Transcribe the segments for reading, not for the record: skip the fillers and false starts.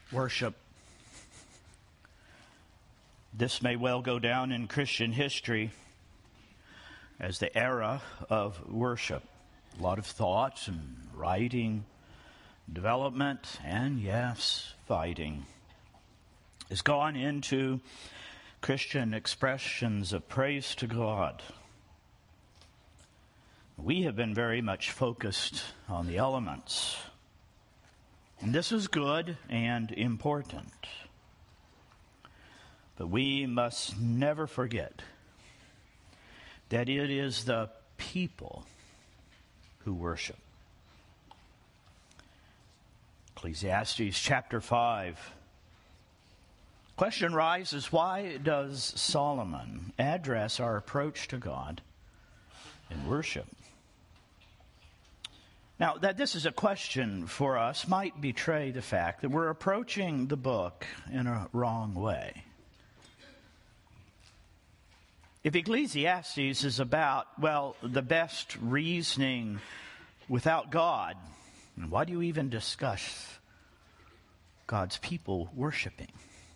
Worship. This may well go down in Christian history as the era of worship. A lot of thoughts and writing, development, and yes, fighting has gone into Christian expressions of praise to God. We have been very much focused on the elements. And this is good and important. But we must never forget that it is the people who worship. Ecclesiastes chapter 5. Question rises, why does Solomon address our approach to God in worship? Now, that this is a question for us might betray the fact that we're approaching the book in a wrong way. If Ecclesiastes is about, the best reasoning without God, why do you even discuss God's people worshiping?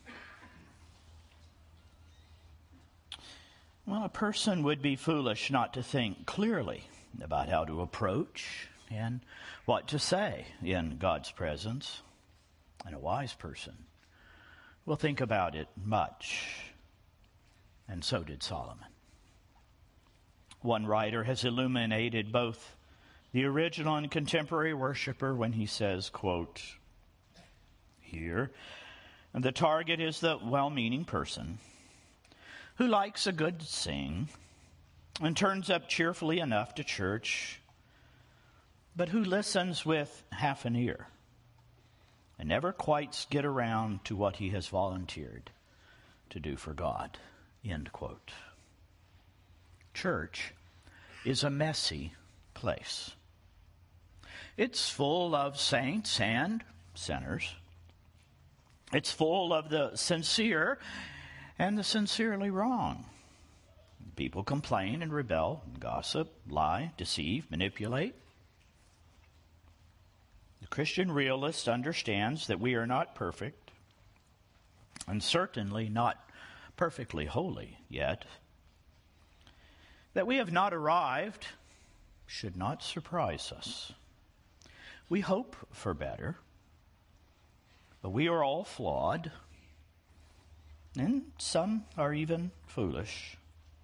Well, a person would be foolish not to think clearly about how to approach and what to say in God's presence. And a wise person will think about it much. And so did Solomon. One writer has illuminated both the original and contemporary worshiper when he says, quote, here, the target is the well-meaning person who likes a good sing and turns up cheerfully enough to church, but who listens with half an ear and never quite get around to what he has volunteered to do for God. End quote. Church is a messy place. It's full of saints and sinners. It's full of the sincere and the sincerely wrong. People complain and rebel, gossip, lie, deceive, manipulate. The Christian realist understands that we are not perfect, and certainly not perfectly holy yet. That we have not arrived should not surprise us. We hope for better, but we are all flawed, and some are even foolish.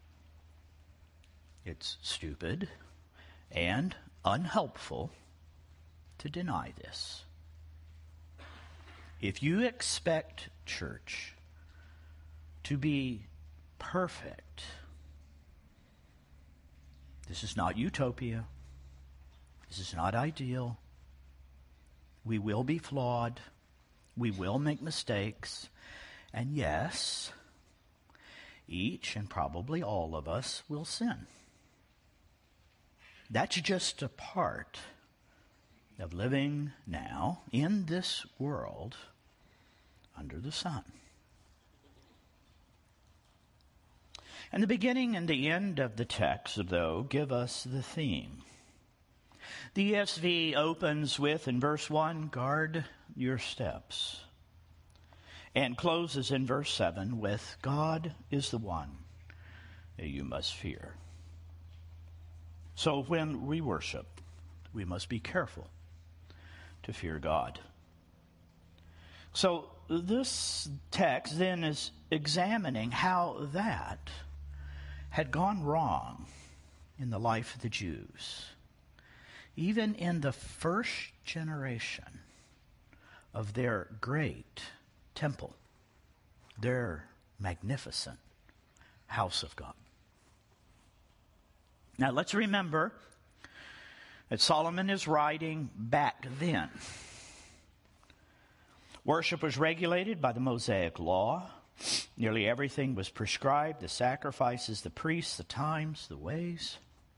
It's stupid and unhelpful to deny this. If you expect church to be perfect, this is not utopia. This is not ideal. We will be flawed. We will make mistakes. And yes, each and probably all of us will sin. That's just a part of living now in this world under the sun. And the beginning and the end of the text, though, give us the theme. The ESV opens with, in verse 1, guard your steps, and closes in verse 7 with, God is the one that you must fear. So when we worship, we must be careful to fear God. So this text then is examining how that had gone wrong in the life of the Jews, even in the first generation of their great temple, their magnificent house of God. Now let's remember that Solomon is writing back then. Worship was regulated by the Mosaic law. Nearly everything was prescribed: the sacrifices, the priests, the times, the ways.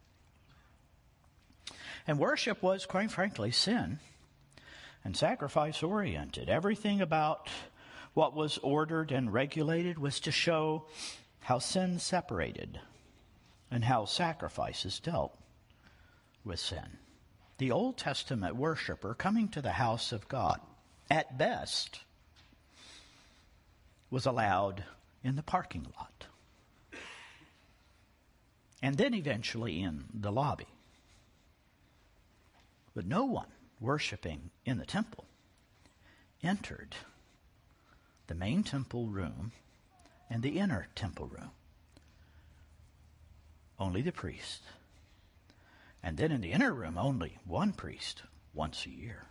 And worship was, quite frankly, sin and sacrifice-oriented. Everything about what was ordered and regulated was to show how sin separated and how sacrifices dealt with sin. The Old Testament worshiper coming to the house of God, at best, was allowed in the parking lot, and then eventually in the lobby. But no one worshiping in the temple entered the main temple room and the inner temple room. Only the priest. And then in the inner room, only one priest once a year.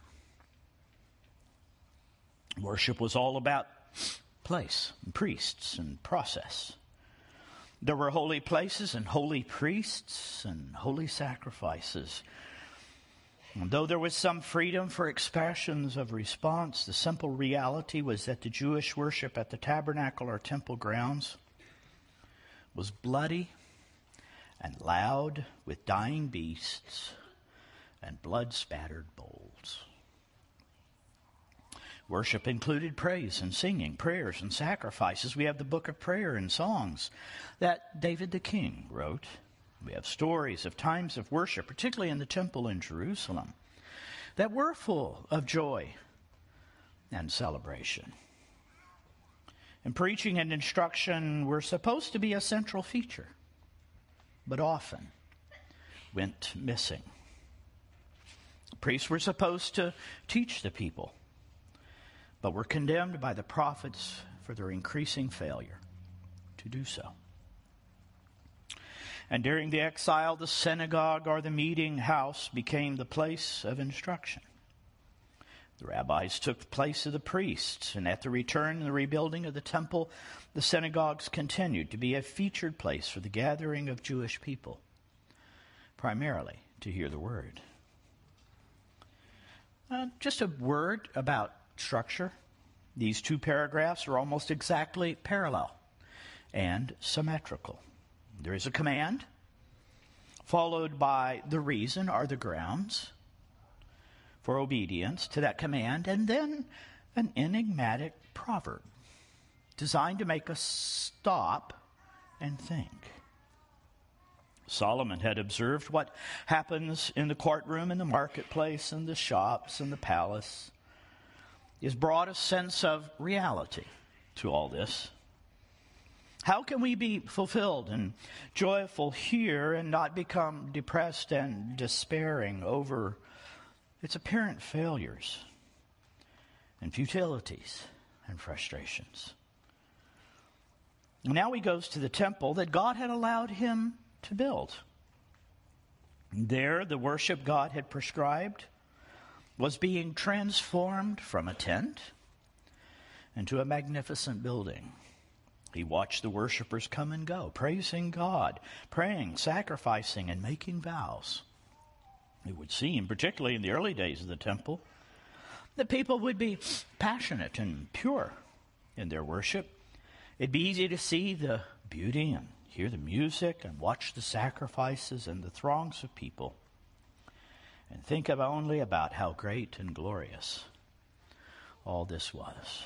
Worship was all about place, and priests, and process. There were holy places and holy priests and holy sacrifices. And though there was some freedom for expressions of response, the simple reality was that the Jewish worship at the tabernacle or temple grounds was bloody and loud with dying beasts and blood-spattered bowls. Worship included praise and singing, prayers and sacrifices. We have the book of prayer and songs that David the king wrote. We have stories of times of worship, particularly in the temple in Jerusalem, that were full of joy and celebration. And preaching and instruction were supposed to be a central feature, but often went missing. Priests were supposed to teach the people, but were condemned by the prophets for their increasing failure to do so. And during the exile, the synagogue or the meeting house became the place of instruction. The rabbis took the place of the priests, and at the return and the rebuilding of the temple, the synagogues continued to be a featured place for the gathering of Jewish people, primarily to hear the word. Just a word about structure. These two paragraphs are almost exactly parallel and symmetrical. There is a command, followed by the reason or the grounds for obedience to that command, and then an enigmatic proverb designed to make us stop and think. Solomon had observed what happens in the courtroom, in the marketplace, in the shops, in the palace. He has brought a sense of reality to all this. How can we be fulfilled and joyful here and not become depressed and despairing over its apparent failures and futilities and frustrations? Now he goes to the temple that God had allowed him to build. There, the worship God had prescribed was being transformed from a tent into a magnificent building. He watched the worshipers come and go, praising God, praying, sacrificing, and making vows. It would seem, particularly in the early days of the temple, that people would be passionate and pure in their worship. It'd be easy to see the beauty and hear the music and watch the sacrifices and the throngs of people and think only about how great and glorious all this was.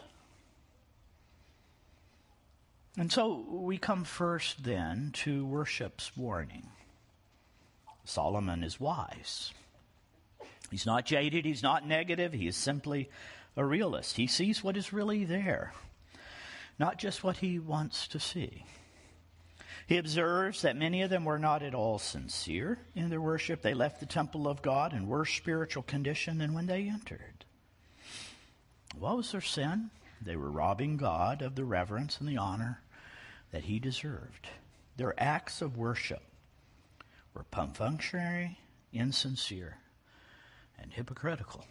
And so we come first then to worship's warning. Solomon is wise. He's not jaded, he's not negative, he is simply a realist. He sees what is really there, not just what he wants to see. He observes that many of them were not at all sincere in their worship. They left the temple of God in worse spiritual condition than when they entered. What was their sin? They were robbing God of the reverence and the honor that he deserved. Their acts of worship were perfunctory, insincere, and hypocritical.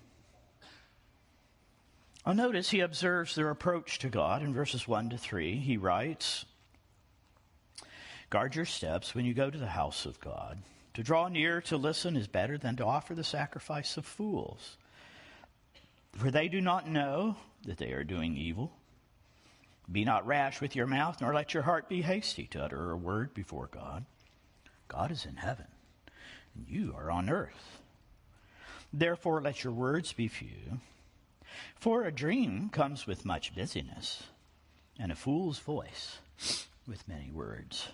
Notice he observes their approach to God in verses 1 to 3. He writes, "Guard your steps when you go to the house of God. To draw near to listen is better than to offer the sacrifice of fools. For they do not know that they are doing evil. Be not rash with your mouth, nor let your heart be hasty to utter a word before God. God is in heaven, and you are on earth. Therefore let your words be few. For a dream comes with much busyness, and a fool's voice with many words."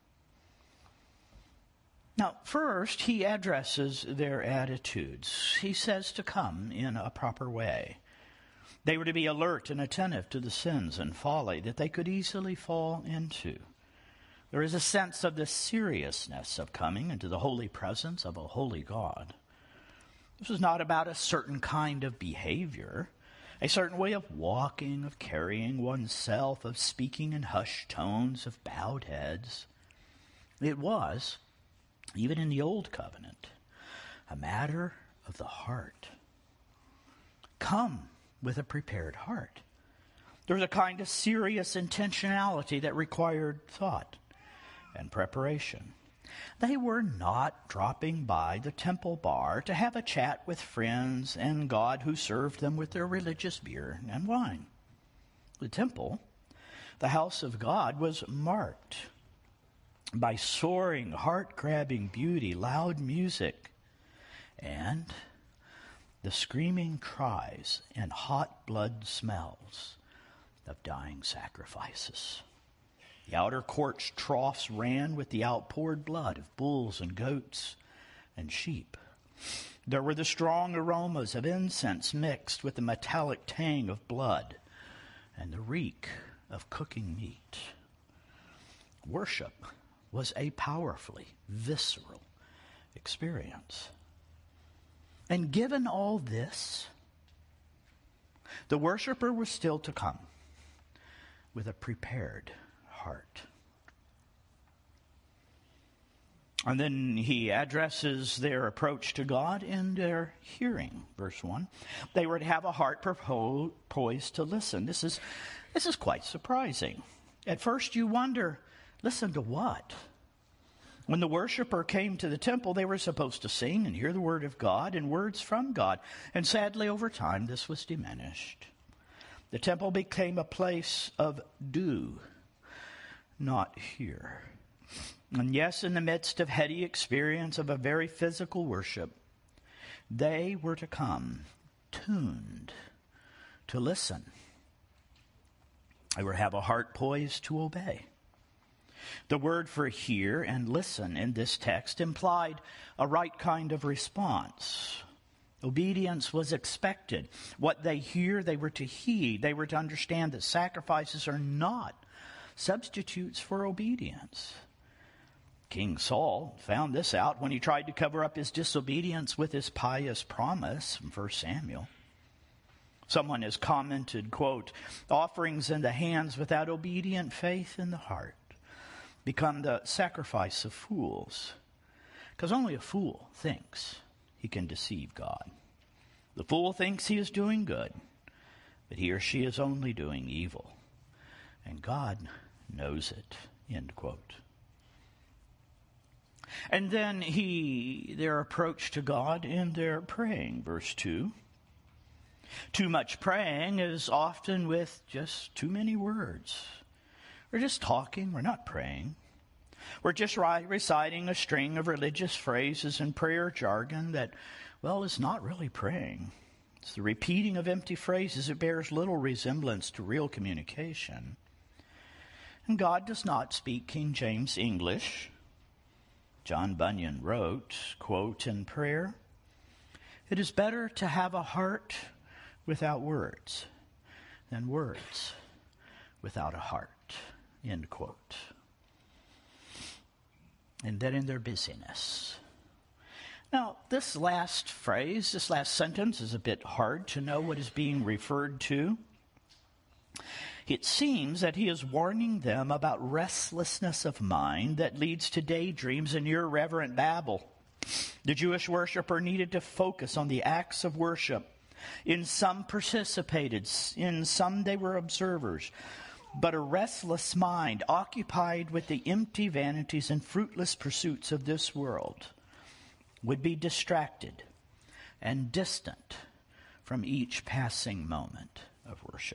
Now, first, he addresses their attitudes. He says to come in a proper way. They were to be alert and attentive to the sins and folly that they could easily fall into. There is a sense of the seriousness of coming into the holy presence of a holy God. This is not about a certain kind of behavior, a certain way of walking, of carrying oneself, of speaking in hushed tones, of bowed heads. It was, even in the Old Covenant, a matter of the heart. Come with a prepared heart. There was a kind of serious intentionality that required thought and preparation. They were not dropping by the temple bar to have a chat with friends and God who served them with their religious beer and wine. The temple, the house of God, was marked by soaring, heart-grabbing beauty, loud music, and the screaming cries and hot blood smells of dying sacrifices. The outer court's troughs ran with the outpoured blood of bulls and goats and sheep. There were the strong aromas of incense mixed with the metallic tang of blood and the reek of cooking meat. Worship was a powerfully visceral experience. And given all this, the worshiper was still to come with a prepared heart. And then he addresses their approach to God in their hearing. Verse 1. They were to have a heart poised to listen. This is quite surprising. At first you wonder, listen to what? When the worshiper came to the temple, they were supposed to sing and hear the word of God and words from God. And sadly, over time, this was diminished. The temple became a place of do, not hear. And yes, in the midst of heady experience of a very physical worship, they were to come tuned to listen. They were to have a heart poised to obey. The word for hear and listen in this text implied a right kind of response. Obedience was expected. What they hear, they were to heed. They were to understand that sacrifices are not substitutes for obedience. King Saul found this out when he tried to cover up his disobedience with his pious promise from 1 Samuel. Someone has commented, quote, offerings in the hands without obedient faith in the heart become the sacrifice of fools, because only a fool thinks he can deceive God. The fool thinks he is doing good, but he or she is only doing evil, and God knows it, end quote. And then their approach to God in their praying, verse 2. Too much praying is often with just too many words. We're just talking, we're not praying. We're just reciting a string of religious phrases and prayer jargon that, well, is not really praying. It's the repeating of empty phrases. It bears little resemblance to real communication. And God does not speak King James English. John Bunyan wrote, quote, in prayer, "It is better to have a heart without words than words without a heart," end quote. And then in their busyness. Now, this last phrase, this last sentence is a bit hard to know what is being referred to. It seems that he is warning them about restlessness of mind that leads to daydreams and irreverent babble. The Jewish worshiper needed to focus on the acts of worship. In some participated, in some they were observers. But a restless mind, occupied with the empty vanities and fruitless pursuits of this world, would be distracted and distant from each passing moment of worship.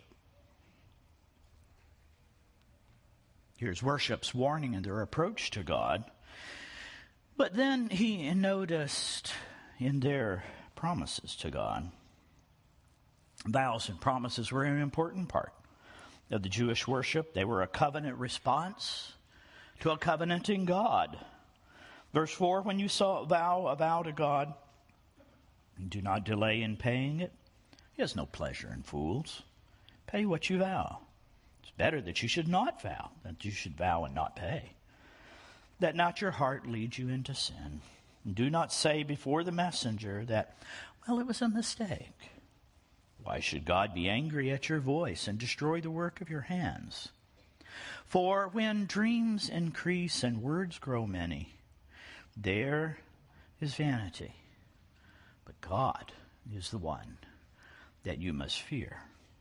Here's worship's warning in their approach to God. But then he noticed in their promises to God. Vows and promises were an important part of the Jewish worship. They were a covenant response to a covenanting God. Verse 4, when you vow a vow to God, do not delay in paying it. He has no pleasure in fools. Pay what you vow. It's better that you should not vow than that you should vow and not pay. That not your heart lead you into sin. And do not say before the messenger that, well, it was a mistake. Why should God be angry at your voice and destroy the work of your hands? For when dreams increase and words grow many, there is vanity. But God is the one that you must fear.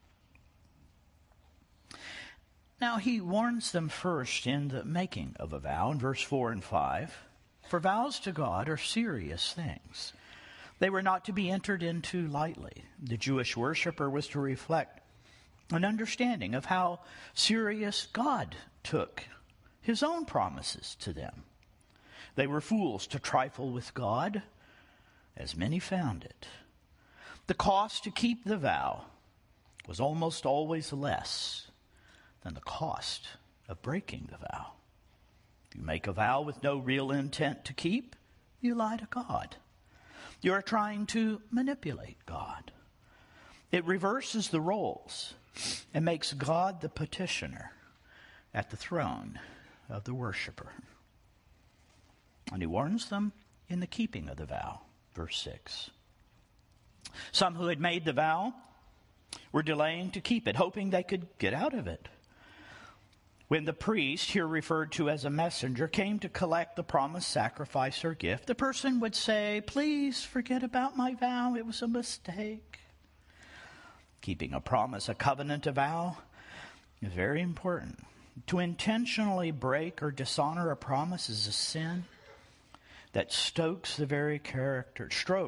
Now he warns them first in the making of a vow in verse 4 and 5. For vows to God are serious things. They were not to be entered into lightly. The Jewish worshiper was to reflect an understanding of how serious God took his own promises to them. They were fools to trifle with God, as many found it. The cost to keep the vow was almost always less than the cost of breaking the vow. If you make a vow with no real intent to keep, you lie to God. You are trying to manipulate God. It reverses the roles and makes God the petitioner at the throne of the worshiper. And he warns them in the keeping of the vow, verse 6. Some who had made the vow were delaying to keep it, hoping they could get out of it. When the priest, here referred to as a messenger, came to collect the promised sacrifice or gift, the person would say, please forget about my vow, it was a mistake. Keeping a promise, a covenant, a vow is very important. To intentionally break or dishonor a promise is a sin that strikes at the very character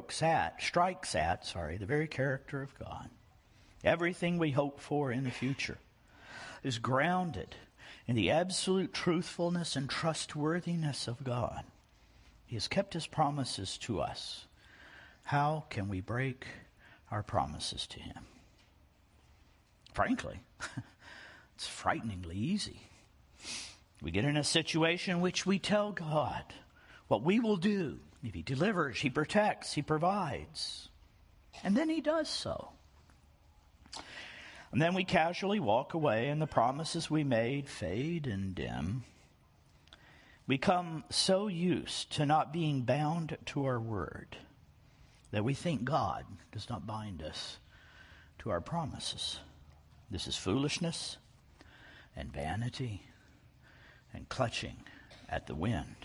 of God. Everything we hope for in the future is grounded in the absolute truthfulness and trustworthiness of God. He has kept his promises to us. How can we break our promises to him? Frankly, it's frighteningly easy. We get in a situation in which we tell God what we will do. If he delivers, he protects, he provides. And then he does so. And then we casually walk away and the promises we made fade and dim. We come so used to not being bound to our word that we think God does not bind us to our promises. This is foolishness and vanity and clutching at the wind.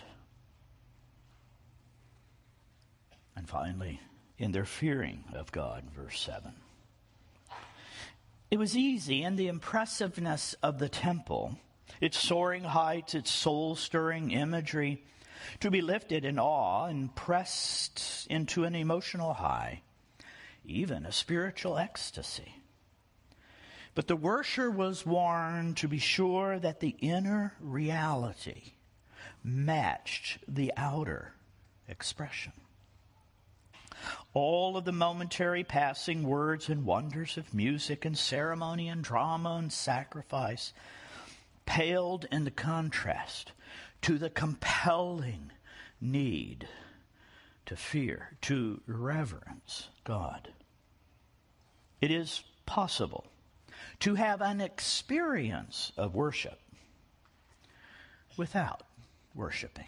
And finally, in their fearing of God, verse 7. It was easy in the impressiveness of the temple, its soaring heights, its soul-stirring imagery, to be lifted in awe and pressed into an emotional high, even a spiritual ecstasy. But the worshiper was warned to be sure that the inner reality matched the outer expression. All of the momentary passing words and wonders of music and ceremony and drama and sacrifice paled in the contrast to the compelling need to fear, to reverence God. It is possible to have an experience of worship without worshiping.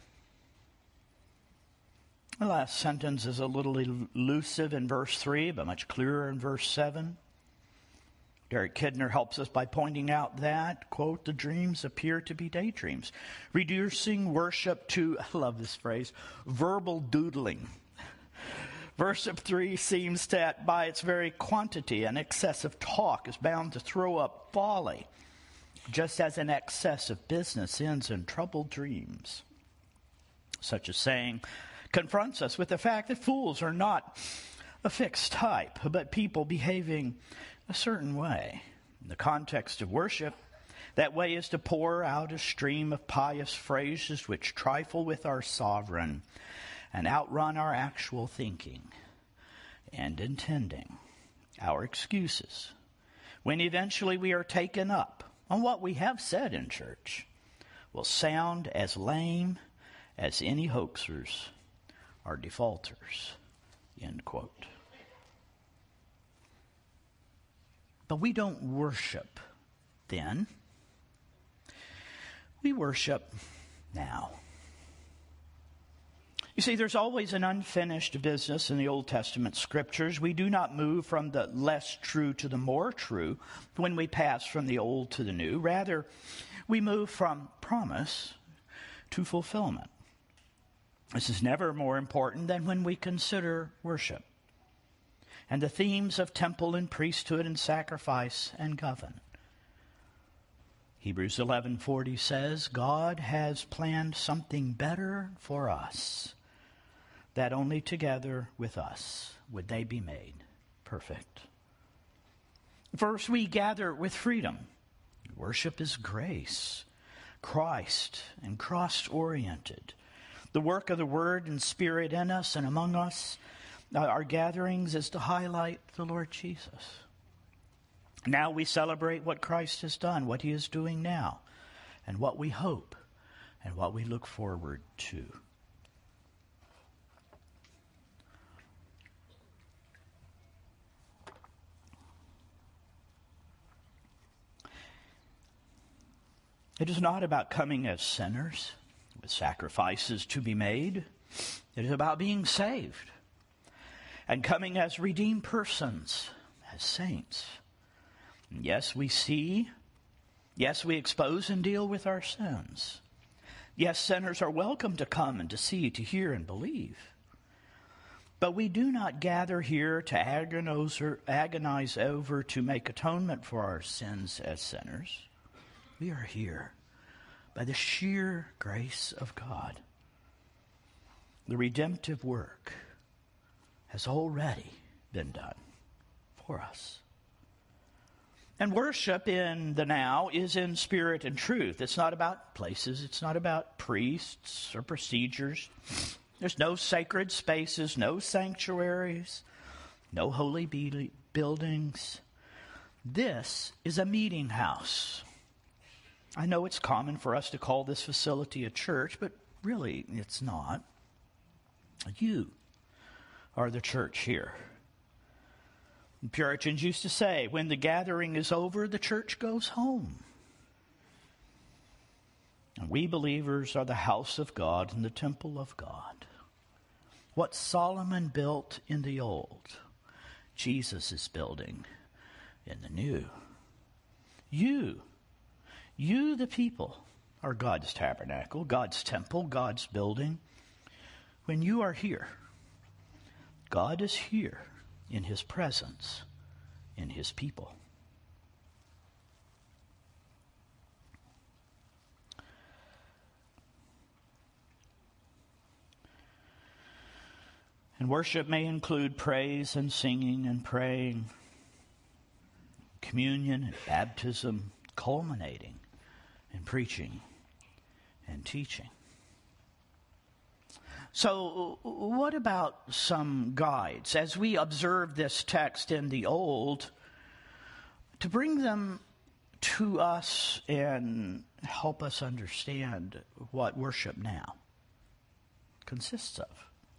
The last sentence is a little elusive in verse 3, but much clearer in verse 7. Derek Kidner helps us by pointing out that, quote, the dreams appear to be daydreams, reducing worship to, I love this phrase, verbal doodling. Verse 3 seems that by its very quantity, an excess of talk is bound to throw up folly, just as an excess of business ends in troubled dreams. Such a saying confronts us with the fact that fools are not a fixed type, but people behaving a certain way. In the context of worship, that way is to pour out a stream of pious phrases which trifle with our sovereign and outrun our actual thinking and intending, our excuses, when eventually we are taken up on what we have said in church, will sound as lame as any hoaxers or defaulters, end quote. But we don't worship then. We worship now. You see, there's always an unfinished business in the Old Testament scriptures. We do not move from the less true to the more true when we pass from the old to the new. Rather, we move from promise to fulfillment. This is never more important than when we consider worship and the themes of temple and priesthood and sacrifice and covenant. Hebrews 11:40 says, God has planned something better for us, that only together with us would they be made perfect. First, we gather with freedom. Worship is grace, Christ, and cross-oriented. The work of the Word and Spirit in us and among us, our gatherings, is to highlight the Lord Jesus. Now we celebrate what Christ has done, what he is doing now, and what we hope and what we look forward to. It is not about coming as sinners with sacrifices to be made. It is about being saved and coming as redeemed persons, as saints. Yes, we see. Yes, we expose and deal with our sins. Yes, sinners are welcome to come and to see, to hear, and believe. But we do not gather here to agonize over to make atonement for our sins as sinners. We are here by the sheer grace of God. The redemptive work has already been done for us. And worship in the now is in spirit and truth. It's not about places. It's not about priests or procedures. There's no sacred spaces, no sanctuaries, no holy buildings. This is a meeting house. I know it's common for us to call this facility a church, but really it's not. You are the church here. The Puritans used to say, when the gathering is over, the church goes home. And we believers are the house of God and the temple of God. What Solomon built in the old, Jesus is building in the new. You, the people, are God's tabernacle, God's temple, God's building. When you are here, God is here in his presence, in his people. And worship may include praise and singing and praying, communion and baptism, culminating in preaching and teaching. So what about some guides as we observe this text in the Old, to bring them to us and help us understand what worship now consists of?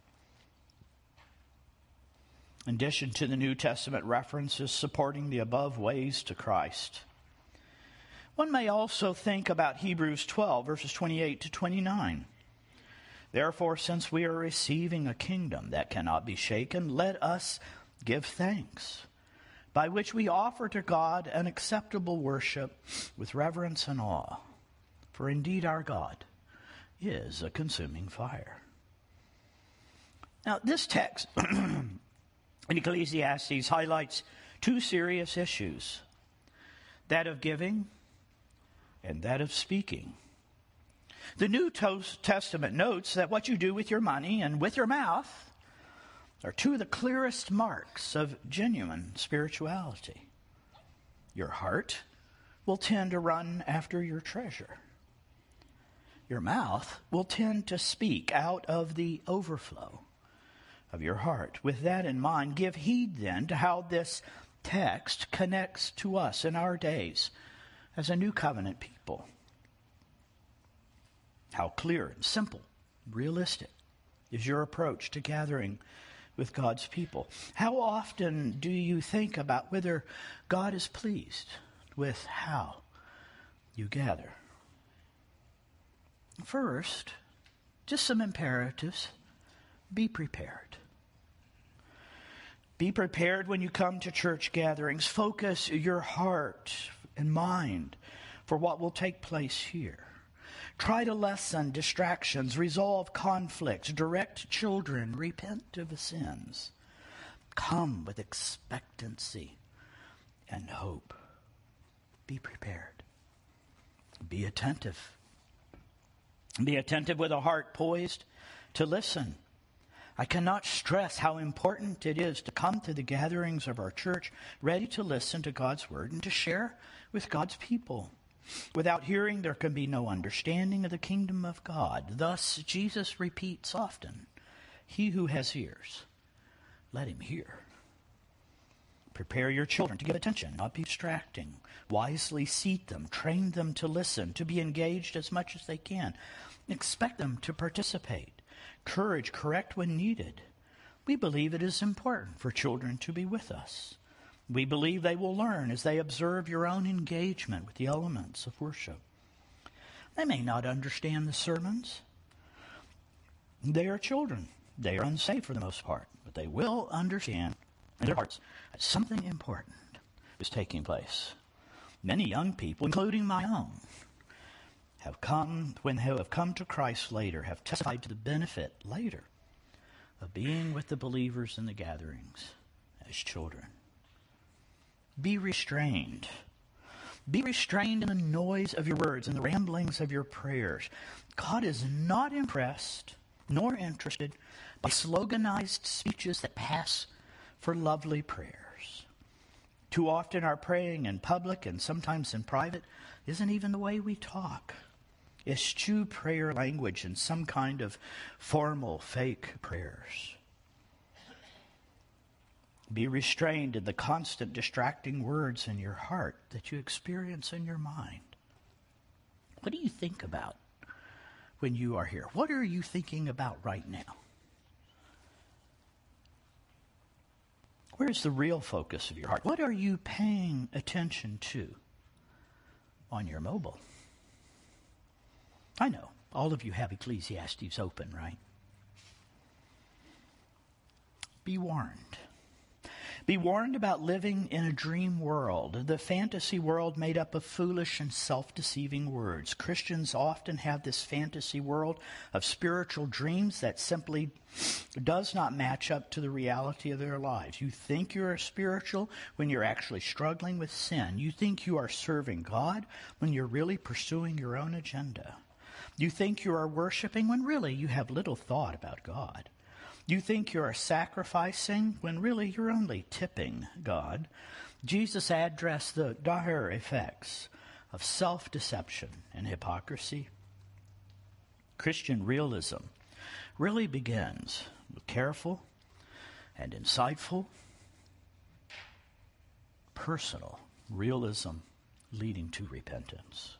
In addition to the New Testament references supporting the above ways to Christ, one may also think about Hebrews 12, verses 28 to 29. Therefore, since we are receiving a kingdom that cannot be shaken, let us give thanks, by which we offer to God an acceptable worship with reverence and awe. For indeed our God is a consuming fire. Now, this text in Ecclesiastes highlights two serious issues, that of giving and that of speaking. The New Testament notes that what you do with your money and with your mouth are two of the clearest marks of genuine spirituality. Your heart will tend to run after your treasure. Your mouth will tend to speak out of the overflow of your heart. With that in mind, give heed then to how this text connects to us in our days as a new covenant people. How clear and simple, realistic is your approach to gathering with God's people? How often do you think about whether God is pleased with how you gather? First, just some imperatives. Be prepared. Be prepared when you come to church gatherings. Focus your heart and mind for what will take place here. Try to lessen distractions, resolve conflicts, direct children, repent of sins. Come with expectancy and hope. Be prepared. Be attentive. Be attentive with a heart poised to listen. I cannot stress how important it is to come to the gatherings of our church ready to listen to God's word and to share with God's people. Without hearing, there can be no understanding of the kingdom of God. Thus, Jesus repeats often, "He who has ears, let him hear." Prepare your children to give attention, not be distracting. Wisely seat them, train them to listen, to be engaged as much as they can. Expect them to participate. Courage, correct when needed. We believe it is important for children to be with us. We believe they will learn as they observe your own engagement with the elements of worship. They may not understand the sermons. They are children. They are unsafe for the most part, but they will understand in their hearts that something important is taking place. Many young people, including my own, have come to Christ later, have testified to the benefit later of being with the believers in the gatherings as children. Be restrained. Be restrained in the noise of your words and the ramblings of your prayers. God is not impressed nor interested by sloganized speeches that pass for lovely prayers. Too often our praying in public and sometimes in private isn't even the way we talk. Eschew prayer language and some kind of formal fake prayers. Be restrained in the constant distracting words in your heart that you experience in your mind. What do you think about when you are here? What are you thinking about right now? Where is the real focus of your heart? What are you paying attention to on your mobile? I know, all of you have Ecclesiastes open, right? Be warned. Be warned about living in a dream world, the fantasy world made up of foolish and self-deceiving words. Christians often have this fantasy world of spiritual dreams that simply does not match up to the reality of their lives. You think you are spiritual when you're actually struggling with sin. You think you are serving God when you're really pursuing your own agenda. You think you are worshiping when really you have little thought about God. You think you are sacrificing when really you're only tipping God. Jesus addressed the dire effects of self-deception and hypocrisy. Christian realism really begins with careful and insightful, personal realism leading to repentance.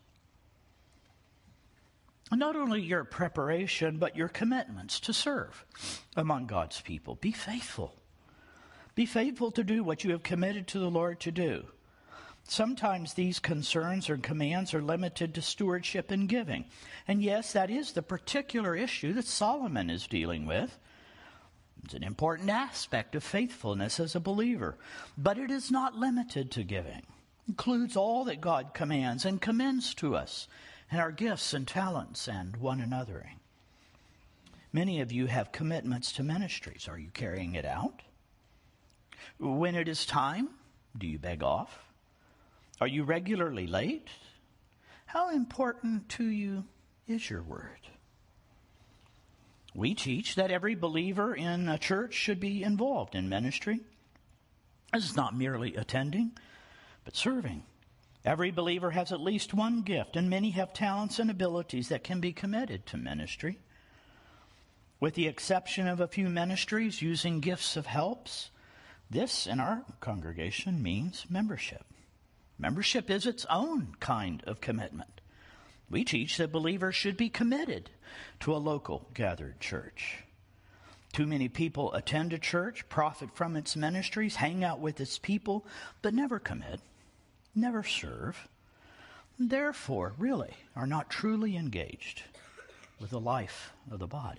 Not only your preparation, but your commitments to serve among God's people. Be faithful. Be faithful to do what you have committed to the Lord to do. Sometimes these concerns or commands are limited to stewardship and giving. And yes, that is the particular issue that Solomon is dealing with. It's an important aspect of faithfulness as a believer. But it is not limited to giving. It includes all that God commands and commends to us, and our gifts and talents and one another. Many of you have commitments to ministries. Are you carrying it out? When it is time, do you beg off? Are you regularly late? How important to you is your word? We teach that every believer in a church should be involved in ministry. This is not merely attending, but serving. Every believer has at least one gift, and many have talents and abilities that can be committed to ministry. With the exception of a few ministries using gifts of helps, this in our congregation means membership. Membership is its own kind of commitment. We teach that believers should be committed to a local gathered church. Too many people attend a church, profit from its ministries, hang out with its people, but never commit, never serve. Therefore, really, are not truly engaged with the life of the body.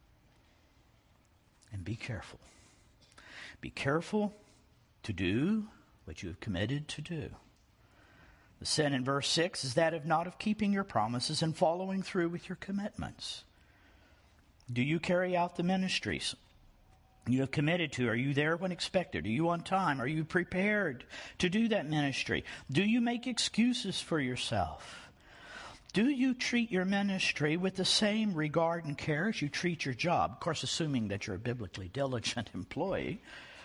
And be careful. Be careful to do what you have committed to do. The sin in verse 6 is that of not of keeping your promises and following through with your commitments. Do you carry out the ministries you have committed to? Are you there when expected? Are you on time? Are you prepared to do that ministry? Do you make excuses for yourself? Do you treat your ministry with the same regard and care as you treat your job? Of course, assuming that you're a biblically diligent employee.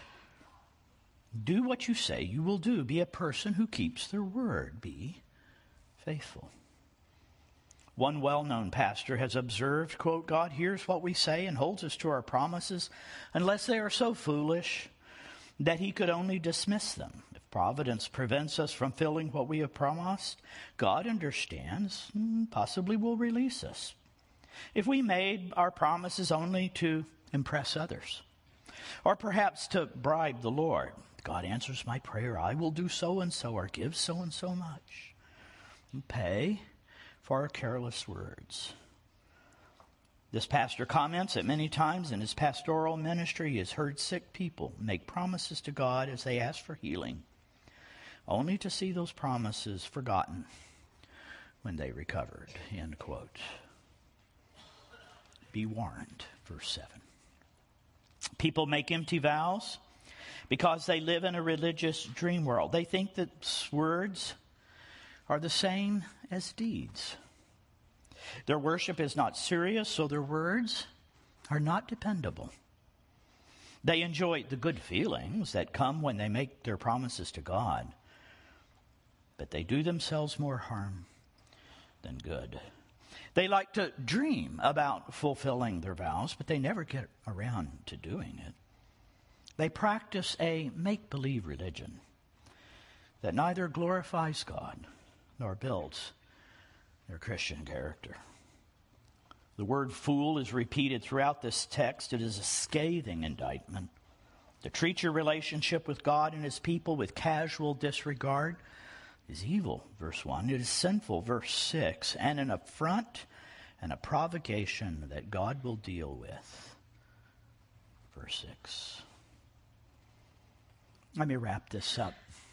Do what you say you will do. Be a person who keeps their word. Be faithful. One well-known pastor has observed, quote, God hears what we say and holds us to our promises unless they are so foolish that he could only dismiss them. If providence prevents us from fulfilling what we have promised, God understands, possibly will release us. If we made our promises only to impress others, or perhaps to bribe the Lord, God answers my prayer, I will do so and so, or give so and so much. And pay for our careless words. This pastor comments that many times in his pastoral ministry he has heard sick people make promises to God as they ask for healing, only to see those promises forgotten when they recovered. End quote. Be warned, verse 7. People make empty vows because they live in a religious dream world. They think that words are the same as deeds. Their worship is not serious, so their words are not dependable. They enjoy the good feelings that come when they make their promises to God, but they do themselves more harm than good. They like to dream about fulfilling their vows, but they never get around to doing it. They practice a make-believe religion that neither glorifies God nor builds their Christian character. The word fool is repeated throughout this text. It is a scathing indictment. To treat your relationship with God and his people with casual disregard is evil, verse 1. It is sinful, verse 6, and an affront and a provocation that God will deal with, verse 6. Let me wrap this up.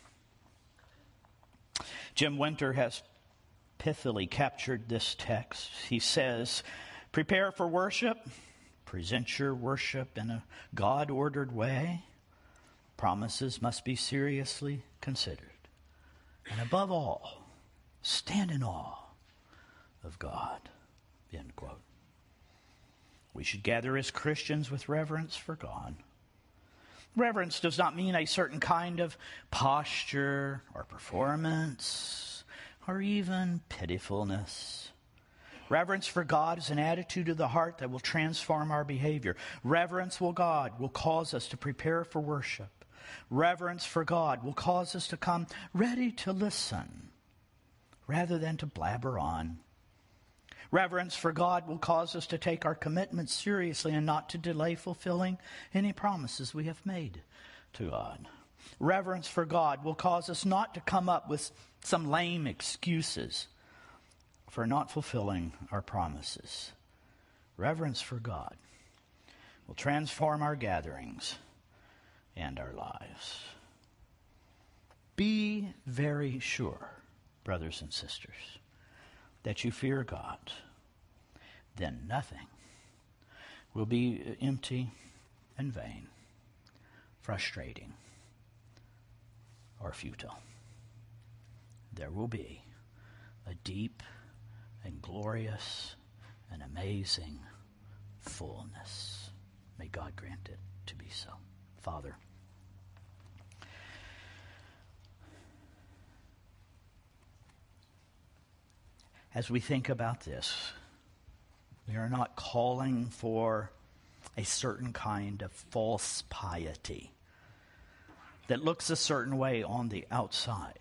Jim Winter has pithily captured this text. He says, prepare for worship, present your worship in a God-ordered way. Promises must be seriously considered. And above all, stand in awe of God. End quote. We should gather as Christians with reverence for God. Reverence does not mean a certain kind of posture or performance or even pitifulness. Reverence for God is an attitude of the heart that will transform our behavior. Reverence for God will cause us to prepare for worship. Reverence for God will cause us to come ready to listen rather than to blabber on. Reverence for God will cause us to take our commitments seriously and not to delay fulfilling any promises we have made to God. Reverence for God will cause us not to come up with some lame excuses for not fulfilling our promises. Reverence for God will transform our gatherings and our lives. Be very sure, brothers and sisters, that you fear God. Then nothing will be empty and vain, frustrating, or futile. There will be a deep and glorious and amazing fullness. May God grant it to be so. Father, as we think about this, we are not calling for a certain kind of false piety that looks a certain way on the outside.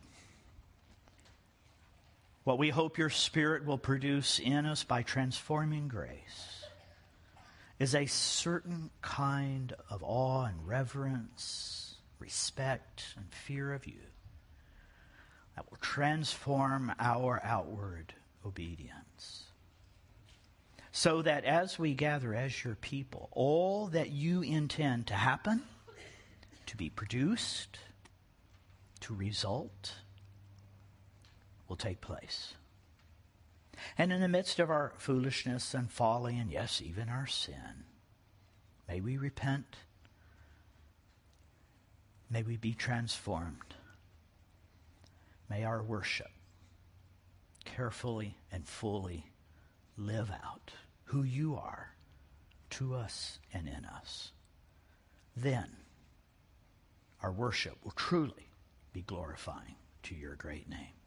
What we hope your Spirit will produce in us by transforming grace is a certain kind of awe and reverence, respect and fear of you that will transform our outward obedience. So that as we gather as your people, all that you intend to happen, to be produced, to result, will take place. And in the midst of our foolishness and folly, and yes, even our sin, may we repent. May we be transformed. May our worship carefully and fully live out who you are to us and in us. Then our worship will truly be glorifying to your great name.